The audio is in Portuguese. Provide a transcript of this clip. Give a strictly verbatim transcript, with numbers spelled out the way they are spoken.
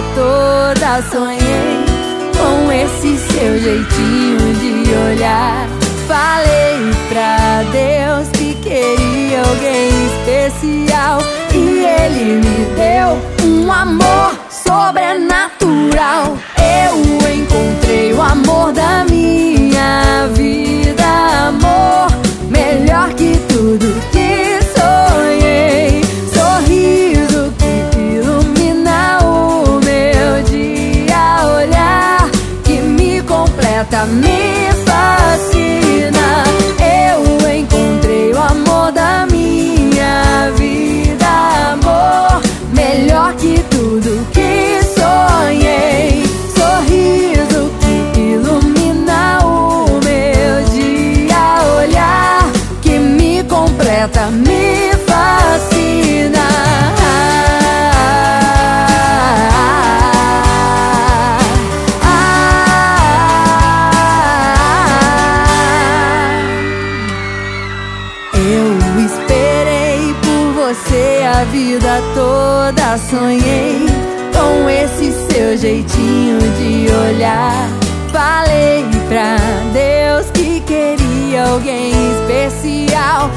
toda sonhei com esse seu jeitinho de olhar. Falei pra Deus que queria alguém especial e Ele me deu um amor sobrenatural. Eu encontrei o amor da minha vida, amor melhor que tudo que sonhei. Sorriso que ilumina o meu dia, olhar que me completa, me fascina. Eu encontrei o amor da minha vida, amor melhor que tudo que sonhei. Sorriso que ilumina o meu dia, olhar que me completa, me fascina. Eu esperei por você a vida toda, sonhei com esse seu jeitinho de olhar. Falei pra Deus que queria alguém especial